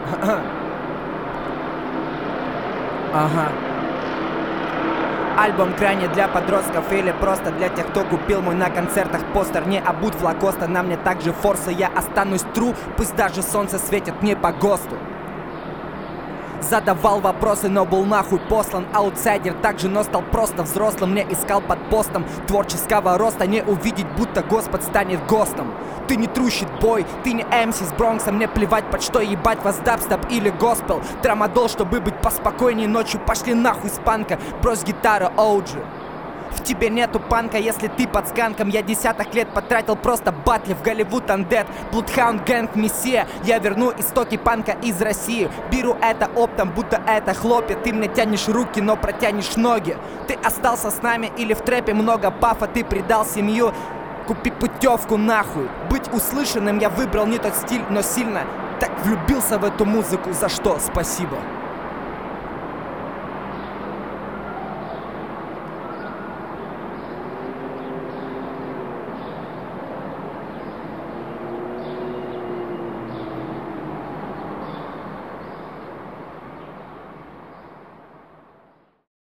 Ага. Альбом крайне для подростков или просто для тех, кто купил мой на концертах постер. Не обуть в Лакоста, на мне также форса. Я останусь тру, пусть даже солнце светит мне по ГОСТу. Задавал вопросы, но был нахуй послан. Аутсайдер также, но стал просто взрослым. Не искал под постом творческого роста. Не увидеть, будто Господь станет ГОСТом. Ты не трущит бой, ты не МС с Бронкса. Мне плевать, под что ебать вас, дабстеп или госпел. Трамадол, чтобы быть поспокойнее ночью. Пошли нахуй с панка, брось гитара, OG. В тебе нету панка, если ты под сканком. Я десяток лет потратил просто батли в Голливуд Undead, Bloodhound Gang, Мессия. Я верну истоки панка из России. Беру это оптом, будто это хлопья. Ты мне тянешь руки, но протянешь ноги. Ты остался с нами или в трэпе много пафа. Ты предал семью, купи путевку нахуй. Быть услышанным я выбрал не тот стиль, но сильно так влюбился в эту музыку, за что спасибо.